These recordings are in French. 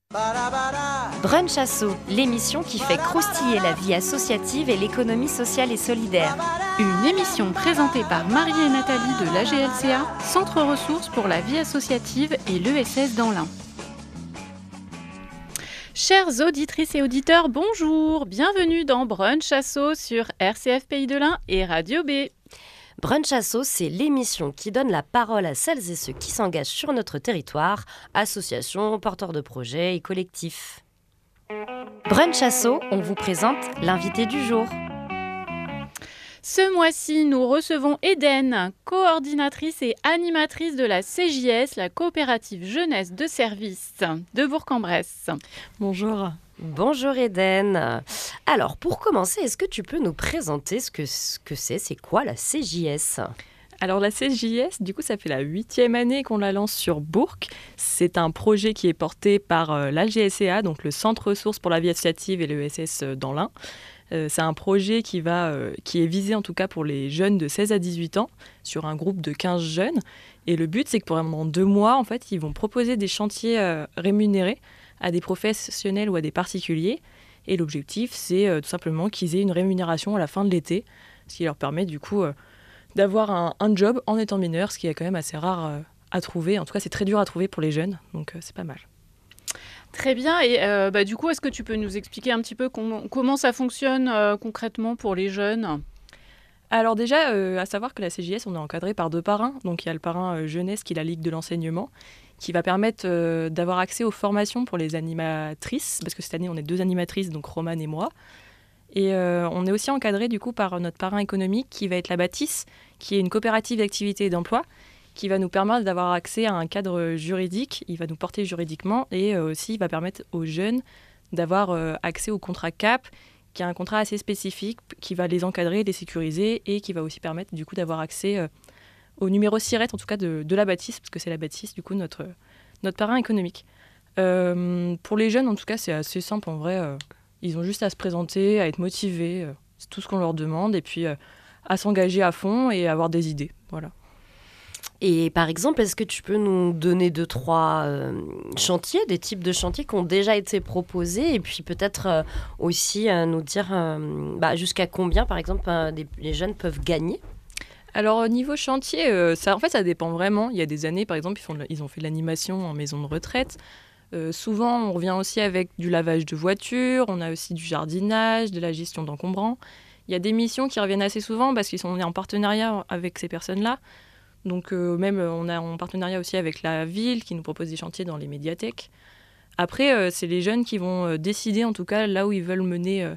Brunch Asso, l'émission qui fait croustiller la vie associative et l'économie sociale et solidaire. Une émission présentée par Marie et Nathalie de l'AGLCA, Centre ressources pour la vie associative et l'ESS dans l'Ain. Chères auditrices et auditeurs, bonjour, bienvenue dans Brunch Asso sur RCF Pays de l'Ain et Radio B. Brunch Asso, c'est l'émission qui donne la parole à celles et ceux qui s'engagent sur notre territoire, associations, porteurs de projets et collectifs. Brunch Asso, on vous présente l'invité du jour. Ce mois-ci, nous recevons Eden, coordinatrice et animatrice de la CJS, la coopérative jeunesse de service de Bourg-en-Bresse. Bonjour. Bonjour Eden. Alors, pour commencer, est-ce que tu peux nous présenter ce que c'est quoi la CJS ? Alors la CJS, du coup, ça fait la 8e année qu'on la lance sur Bourg. C'est un projet qui est porté par l'AGLCA, donc le Centre ressources pour la vie associative et l'ESS dans l'Ain. C'est un projet qui est visé en tout cas pour les jeunes de 16 à 18 ans, sur un groupe de 15 jeunes. Et le but, c'est que pendant 2 mois, en fait, ils vont proposer des chantiers rémunérés à des professionnels ou à des particuliers. Et l'objectif, c'est tout simplement qu'ils aient une rémunération à la fin de l'été, ce qui leur permet du coup d'avoir un job en étant mineur, ce qui est quand même assez rare à trouver. En tout cas, c'est très dur à trouver pour les jeunes, donc c'est pas mal. Très bien. Et du coup, est-ce que tu peux nous expliquer un petit peu comment ça fonctionne concrètement pour les jeunes ? Alors déjà, à savoir que la CJS, on est encadré par 2 parrains. Donc il y a le parrain jeunesse qui est la Ligue de l'enseignement, qui va permettre d'avoir accès aux formations pour les animatrices, parce que cette année, on est 2 animatrices, donc Romane et moi. Et on est aussi encadré du coup par notre parrain économique qui va être la Bâtisse, qui est une coopérative d'activité et d'emploi, qui va nous permettre d'avoir accès à un cadre juridique. Il va nous porter juridiquement et aussi il va permettre aux jeunes d'avoir accès au contrat CAP, qui est un contrat assez spécifique, qui va les encadrer, les sécuriser et qui va aussi permettre du coup d'avoir accès au numéro SIRET, en tout cas de la Bâtisse, parce que c'est la Bâtisse du coup notre parrain économique. Pour les jeunes, en tout cas, c'est assez simple en vrai. Ils ont juste à se présenter, à être motivés, c'est tout ce qu'on leur demande, et puis à s'engager à fond et à avoir des idées. Voilà. Et par exemple, est-ce que tu peux nous donner 2-3 chantiers, des types de chantiers qui ont déjà été proposés, et puis peut-être aussi nous dire jusqu'à combien, par exemple, les jeunes peuvent gagner ? Alors, au niveau chantier, ça dépend vraiment. Il y a des années, par exemple, ils ont fait de l'animation en maison de retraite. Souvent, on revient aussi avec du lavage de voitures, on a aussi du jardinage, de la gestion d'encombrants. Il y a des missions qui reviennent assez souvent parce qu'ils sont en partenariat avec ces personnes-là. Donc même, on est en partenariat aussi avec la ville qui nous propose des chantiers dans les médiathèques. Après, c'est les jeunes qui vont décider, en tout cas, là où ils veulent mener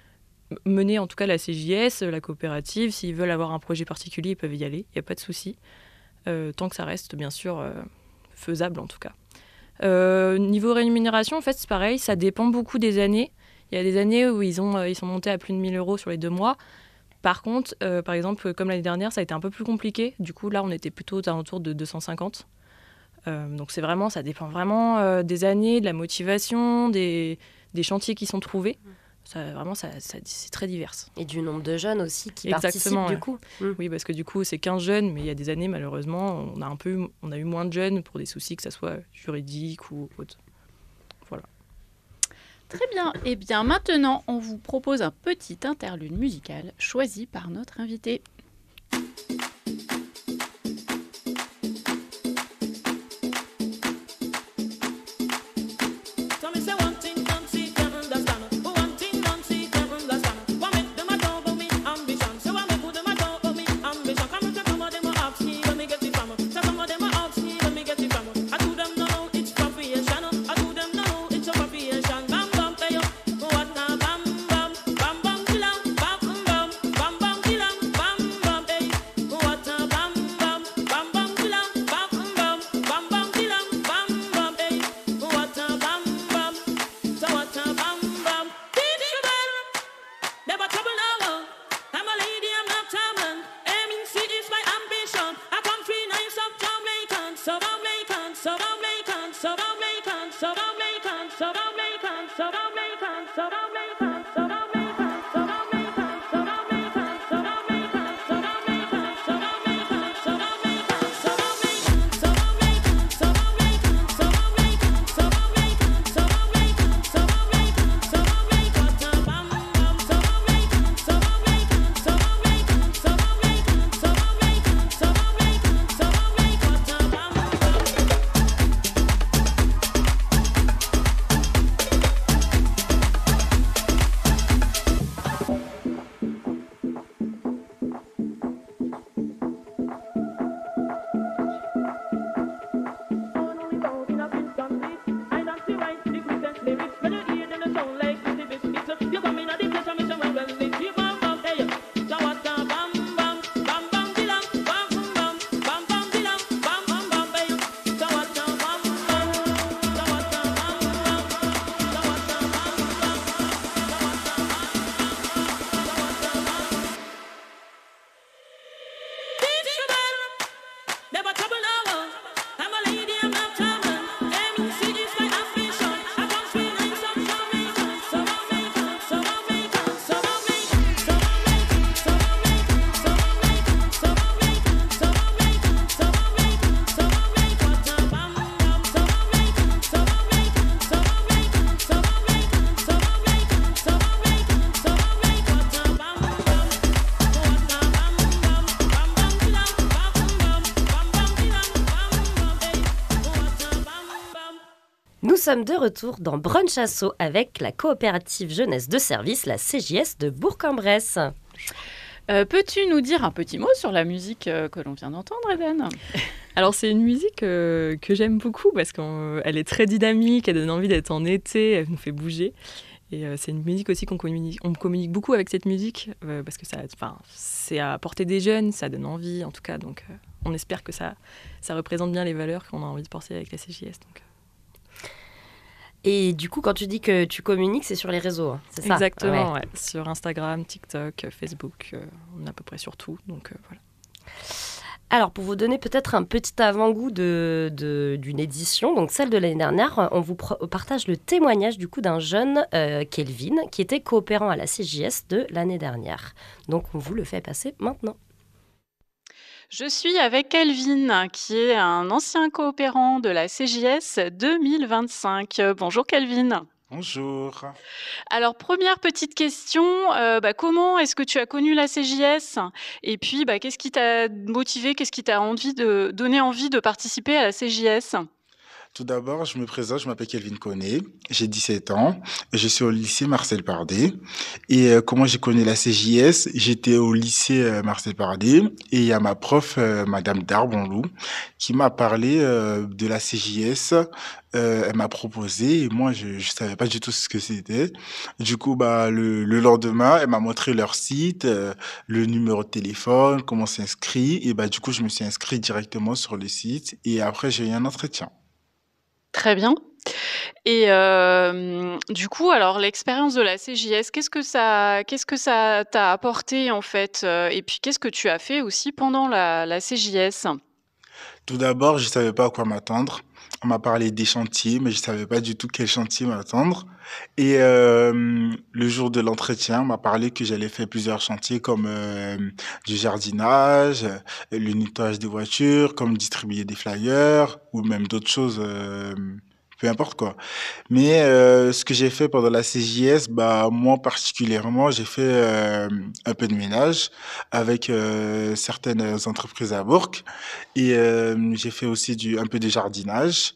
en tout cas la CJS, la coopérative. S'ils veulent avoir un projet particulier, ils peuvent y aller, il n'y a pas de souci. Tant que ça reste, bien sûr, faisable en tout cas. Niveau rémunération, en fait, c'est pareil, ça dépend beaucoup des années. Il y a des années où ils sont montés à plus de 1 000 € sur les 2 mois. Par contre, par exemple, comme l'année dernière, ça a été un peu plus compliqué. Du coup, là, on était plutôt aux alentours de 250. Donc, ça dépend vraiment des années, de la motivation, des chantiers qui sont trouvés. C'est très divers. Et du nombre de jeunes aussi qui Exactement, participent, du coup. Oui, parce que du coup, c'est 15 jeunes, mais il y a des années, malheureusement, on a eu moins de jeunes pour des soucis, que ça soit juridique ou autre. Voilà. Très bien. Et bien maintenant, on vous propose un petit interlude musical choisi par notre invité. sommes de retour dans Brunch Asso avec la coopérative jeunesse de service, la CJS de Bourg-en-Bresse. Peux-tu nous dire un petit mot sur la musique que l'on vient d'entendre, Eden ? Alors c'est une musique que j'aime beaucoup parce qu'elle est très dynamique, elle donne envie d'être en été, elle nous fait bouger. Et c'est une musique aussi on communique beaucoup avec cette musique parce que c'est à portée des jeunes, ça donne envie en tout cas. Donc on espère que ça représente bien les valeurs qu'on a envie de porter avec la CJS. Donc. Et du coup, quand tu dis que tu communiques, c'est sur les réseaux, hein, c'est ça ? Exactement, ouais. Sur Instagram, TikTok, Facebook, on est à peu près sur tout. Donc voilà. Alors, pour vous donner peut-être un petit avant-goût d'une édition, donc celle de l'année dernière, on vous partage le témoignage du coup d'un jeune, Kelvin, qui était coopérant à la CJS de l'année dernière. Donc, on vous le fait passer maintenant. Je suis avec Kelvin, qui est un ancien coopérant de la CJS 2025. Bonjour Kelvin. Bonjour. Alors, première petite question, comment est-ce que tu as connu la CJS ? Et puis, qu'est-ce qui t'a motivé, qu'est-ce qui t'a donné envie de participer à la CJS ? Tout d'abord, je me présente, je m'appelle Kelvin Koné, j'ai 17 ans, je suis au lycée Marcel Pardé. Et comment j'ai connu la CJS ? J'étais au lycée Marcel Pardé et il y a ma prof, Madame Darbonlou, qui m'a parlé de la CJS. Elle m'a proposé et moi, je savais pas du tout ce que c'était. Du coup, le lendemain, elle m'a montré leur site, le numéro de téléphone, comment on s'inscrit. Et du coup, je me suis inscrit directement sur le site et après, j'ai eu un entretien. Très bien. Et du coup, alors l'expérience de la CJS, qu'est-ce que ça t'a apporté en fait ? Et puis qu'est-ce que tu as fait aussi pendant la CJS ? Tout d'abord, je savais pas à quoi m'attendre. On m'a parlé des chantiers, mais je savais pas du tout quel chantier m'attendre. Et le jour de l'entretien, on m'a parlé que j'allais faire plusieurs chantiers comme du jardinage, le nettoyage des voitures, comme distribuer des flyers ou même d'autres choses, peu importe quoi. Mais ce que j'ai fait pendant la CJS, moi particulièrement, j'ai fait un peu de ménage avec certaines entreprises à Bourg. Et j'ai fait aussi un peu de jardinage.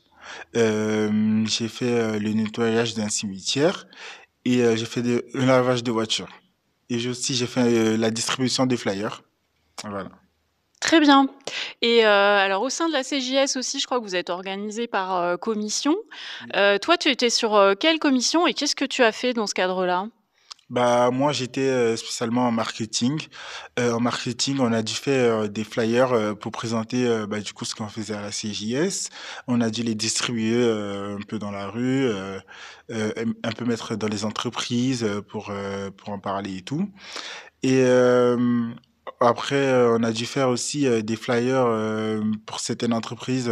J'ai fait le nettoyage d'un cimetière et j'ai fait un lavage de voiture. Et j'ai fait la distribution des flyers. Voilà. Très bien. Et alors au sein de la CJS aussi, je crois que vous êtes organisé par commission. Toi, tu étais sur quelle commission et qu'est-ce que tu as fait dans ce cadre-là ? Moi, j'étais spécialement en marketing. En marketing, on a dû faire des flyers pour présenter du coup ce qu'on faisait à la CJS. On a dû les distribuer un peu dans la rue, un peu mettre dans les entreprises pour en parler et tout. Et après, on a dû faire aussi des flyers pour certaines entreprises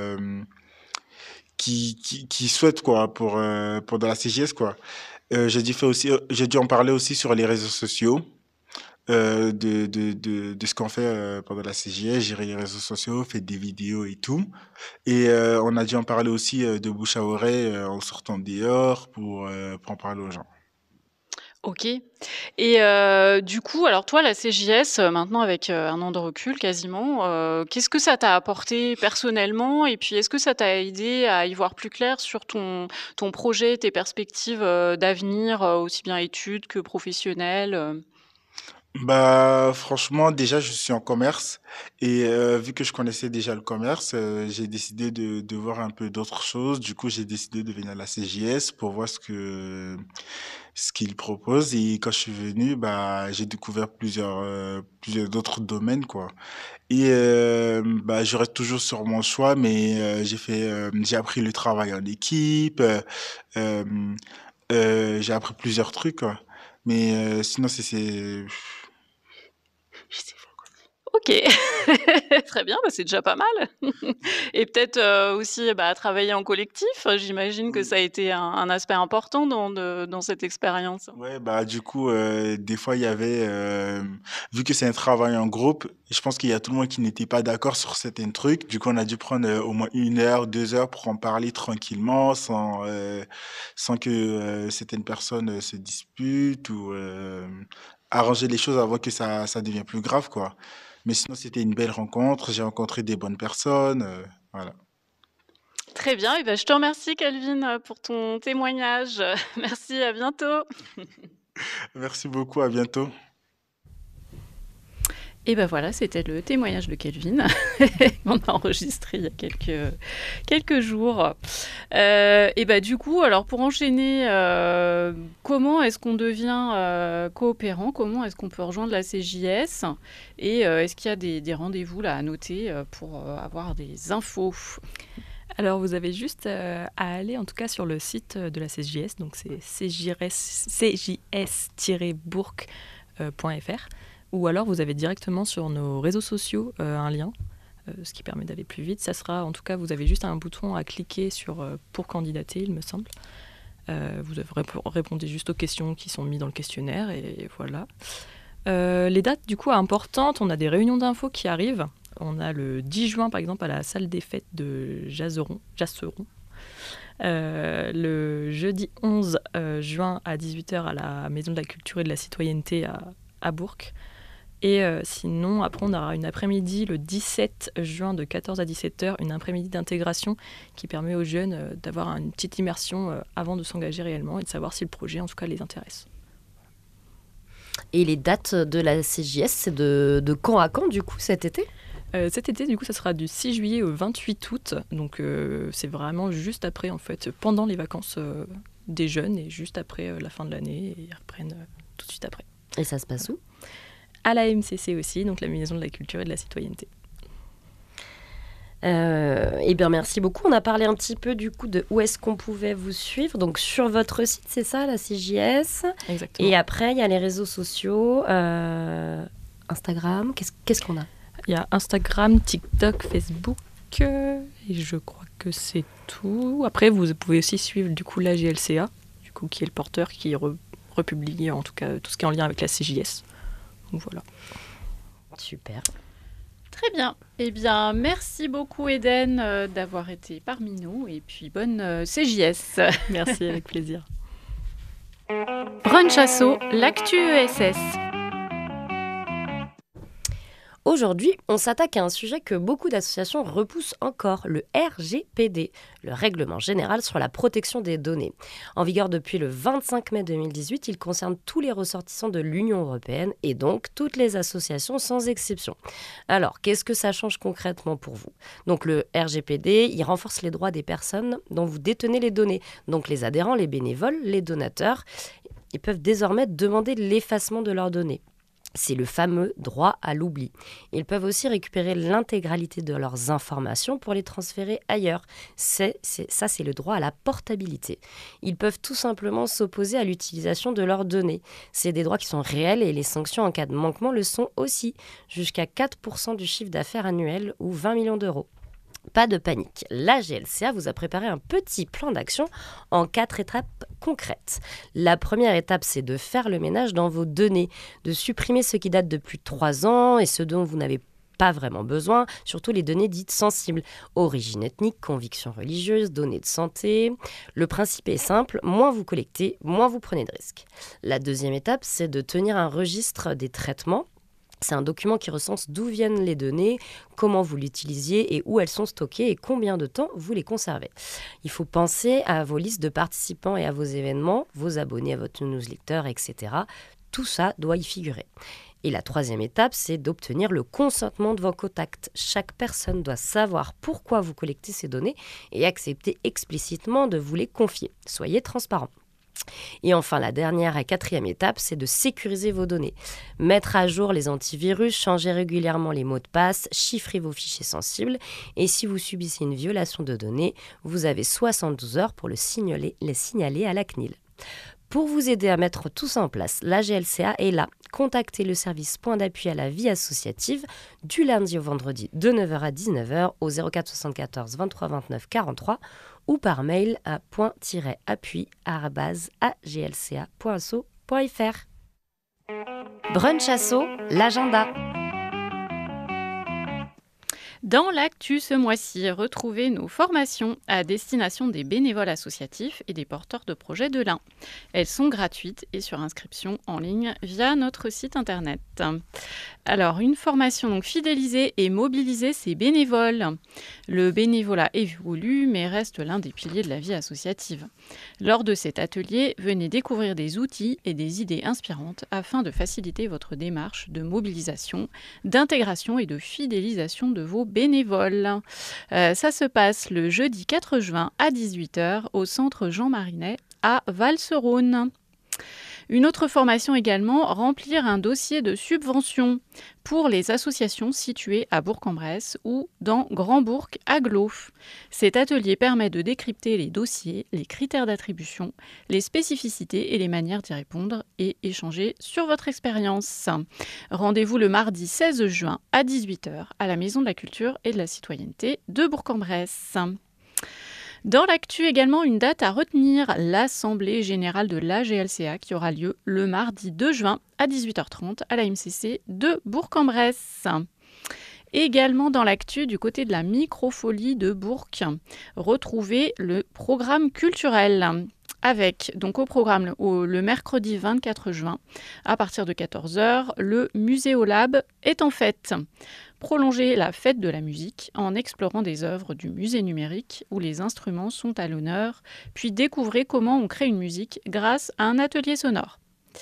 qui souhaitent quoi pour dans la CJS quoi. J'ai dû en parler aussi sur les réseaux sociaux de ce qu'on fait pendant la CJS, gérer les réseaux sociaux, faire des vidéos et tout. Et on a dû en parler aussi de bouche à oreille en sortant dehors pour en parler aux gens. OK. Et du coup, alors toi, la CJS, maintenant avec, 1 an de recul quasiment, qu'est-ce que ça t'a apporté personnellement? Et puis est-ce que ça t'a aidé à y voir plus clair sur ton projet, tes perspectives, d'avenir, aussi bien études que professionnelles? Franchement, déjà, je suis en commerce et vu que je connaissais déjà le commerce, j'ai décidé de voir un peu d'autres choses. Du coup, j'ai décidé de venir à la CJS pour voir ce qu'ils proposent. Et quand je suis venu, j'ai découvert plusieurs d'autres domaines, quoi. Et je reste toujours sur mon choix, mais j'ai appris le travail en équipe, euh, j'ai appris plusieurs trucs, quoi. Mais sinon, je sais pas quoi. OK. Très bien, c'est déjà pas mal. Et peut-être, aussi, travailler en collectif, j'imagine que Oui. ça a été un aspect important dans cette expérience? Ouais, du coup, des fois, il y avait, vu que c'est un travail en groupe, je pense qu'il y a tout le monde qui n'était pas d'accord sur certains trucs. Du coup, on a dû prendre au moins 1 heure, 2 heures pour en parler tranquillement, sans que certaines personnes se disputent ou arranger les choses avant que ça devienne plus grave, quoi. Mais sinon, c'était une belle rencontre. J'ai rencontré des bonnes personnes. Voilà. Très bien, et ben, je te remercie Calvin pour ton témoignage. Merci, à bientôt. Merci beaucoup, à bientôt. Et ben voilà, c'était le témoignage de Calvin qu'on a enregistré il y a quelques jours. Et ben du coup, alors pour enchaîner, comment est-ce qu'on devient coopérant? Comment est-ce qu'on peut rejoindre la CJS? Et est-ce qu'il y a des rendez-vous là à noter pour avoir des infos? Alors, vous avez juste à aller, en tout cas, sur le site de la CJS, donc c'est cjs-bourg.fr, ou alors vous avez directement sur nos réseaux sociaux un lien, ce qui permet d'aller plus vite. Ça sera, en tout cas, vous avez juste un bouton à cliquer sur pour candidater, il me semble. Vous répondez juste aux questions qui sont mises dans le questionnaire, et voilà. Les dates, du coup, importantes, on a des réunions d'infos qui arrivent. On a le 10 juin, par exemple, à la salle des fêtes de Jasseron. Le jeudi 11 juin à 18h à la Maison de la Culture et de la Citoyenneté à Bourg. Et sinon, après, on aura une après-midi le 17 juin de 14 à 17h, une après-midi d'intégration qui permet aux jeunes d'avoir une petite immersion avant de s'engager réellement et de savoir si le projet, en tout cas, les intéresse. Et les dates de la CJS, c'est de quand à quand, du coup, cet été ? Cet été, du coup, ça sera du 6 juillet au 28 août. Donc, c'est vraiment juste après, en fait, pendant les vacances des jeunes et juste après la fin de l'année. Et ils reprennent tout de suite après. Et ça se passe où ? À la MCC aussi, donc la Maison de la Culture et de la Citoyenneté. Eh bien, merci beaucoup. On a parlé un petit peu du coup de où est-ce qu'on pouvait vous suivre. Donc sur votre site, c'est ça, la CJS. Exactement. Et après, il y a les réseaux sociaux, Instagram. Qu'est-ce qu'on a ? Il y a Instagram, TikTok, Facebook. Et je crois que c'est tout. Après, vous pouvez aussi suivre du coup la GLCA, du coup, qui est le porteur qui republie en tout cas tout ce qui est en lien avec la CJS. Donc voilà. Super. Très bien. Eh bien, merci beaucoup Eden d'avoir été parmi nous et puis bonne CJS. Merci, avec plaisir. Brunch Asso, l'actu ESS. Aujourd'hui, on s'attaque à un sujet que beaucoup d'associations repoussent encore, le RGPD, le Règlement général sur la protection des données. En vigueur depuis le 25 mai 2018, il concerne tous les ressortissants de l'Union européenne et donc toutes les associations sans exception. Alors, qu'est-ce que ça change concrètement pour vous ? Donc le RGPD, il renforce les droits des personnes dont vous détenez les données, donc les adhérents, les bénévoles, les donateurs. Ils peuvent désormais demander l'effacement de leurs données. C'est le fameux droit à l'oubli. Ils peuvent aussi récupérer l'intégralité de leurs informations pour les transférer ailleurs. C'est le droit à la portabilité. Ils peuvent tout simplement s'opposer à l'utilisation de leurs données. C'est des droits qui sont réels et les sanctions en cas de manquement le sont aussi, jusqu'à 4% du chiffre d'affaires annuel ou 20 millions d'euros. Pas de panique, la GLCA vous a préparé un petit plan d'action en 4 étapes concrètes. La première étape, c'est de faire le ménage dans vos données, de supprimer ce qui date de plus de 3 ans et ce dont vous n'avez pas vraiment besoin, surtout les données dites sensibles, origine ethnique, conviction religieuse, données de santé. Le principe est simple, moins vous collectez, moins vous prenez de risques. La deuxième étape, c'est de tenir un registre des traitements. C'est un document qui recense d'où viennent les données, comment vous l'utilisiez et où elles sont stockées et combien de temps vous les conservez. Il faut penser à vos listes de participants et à vos événements, vos abonnés à votre newsletter, etc. Tout ça doit y figurer. Et la troisième étape, c'est d'obtenir le consentement de vos contacts. Chaque personne doit savoir pourquoi vous collectez ces données et accepter explicitement de vous les confier. Soyez transparent. Et enfin, la dernière et quatrième étape, c'est de sécuriser vos données. Mettre à jour les antivirus, changer régulièrement les mots de passe, chiffrer vos fichiers sensibles. Et si vous subissez une violation de données, vous avez 72 heures pour les signaler à la CNIL. Pour vous aider à mettre tout ça en place, la GLCA est là. Contactez le service Point d'appui à la vie associative du lundi au vendredi de 9h à 19h au 04 74 23 29 43 ou par mail à point-appui@aglca.asso.fr. Brunch Asso, l'agenda. Dans l'actu ce mois-ci, retrouvez nos formations à destination des bénévoles associatifs et des porteurs de projets de l'Ain. Elles sont gratuites et sur inscription en ligne via notre site internet. Alors, une formation, donc fidéliser et mobiliser ses bénévoles. Le bénévolat évolue mais reste l'un des piliers de la vie associative. Lors de cet atelier, venez découvrir des outils et des idées inspirantes afin de faciliter votre démarche de mobilisation, d'intégration et de fidélisation de vos bénévoles. Ça se passe le jeudi 4 juin à 18h au centre Jean Marinet à Val-Seraune. Une autre formation également, remplir un dossier de subvention pour les associations situées à Bourg-en-Bresse ou dans Grand-Bourg Agglo. Cet atelier permet de décrypter les dossiers, les critères d'attribution, les spécificités et les manières d'y répondre et échanger sur votre expérience. Rendez-vous le mardi 16 juin à 18h à la Maison de la Culture et de la Citoyenneté de Bourg-en-Bresse. Dans l'actu également, une date à retenir, l'Assemblée générale de l'AGLCA qui aura lieu le mardi 2 juin à 18h30 à la MCC de Bourg-en-Bresse. Également dans l'actu, du côté de la Microfolie de Bourg, retrouvez le programme culturel. Avec, donc au programme, le mercredi 24 juin, à partir de 14h, le Muséolab est en fête. Prolongez la fête de la musique en explorant des œuvres du musée numérique où les instruments sont à l'honneur, puis découvrez comment on crée une musique grâce à un atelier sonore.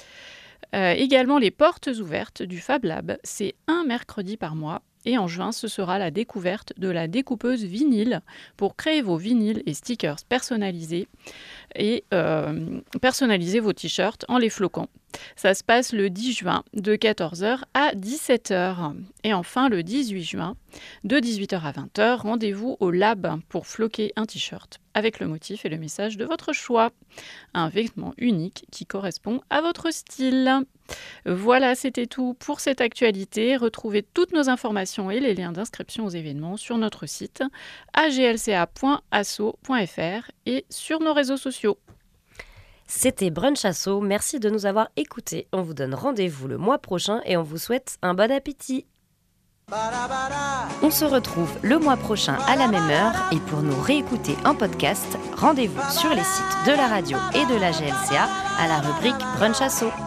Également les portes ouvertes du Fab Lab, c'est un mercredi par mois. Et en juin, ce sera la découverte de la découpeuse vinyle pour créer vos vinyles et stickers personnalisés et personnaliser vos t-shirts en les floquant. Ça se passe le 10 juin de 14h à 17h. Et enfin, le 18 juin, de 18h à 20h, rendez-vous au Lab pour floquer un t-shirt avec le motif et le message de votre choix. Un vêtement unique qui correspond à votre style. Voilà, c'était tout pour cette actualité. Retrouvez toutes nos informations et les liens d'inscription aux événements sur notre site aglca.asso.fr et sur nos réseaux sociaux. C'était Brunch Asso, merci de nous avoir écoutés. On vous donne rendez-vous le mois prochain et on vous souhaite un bon appétit. On se retrouve le mois prochain à la même heure et pour nous réécouter en podcast, rendez-vous sur les sites de la radio et de la GLCA à la rubrique Brunch Asso.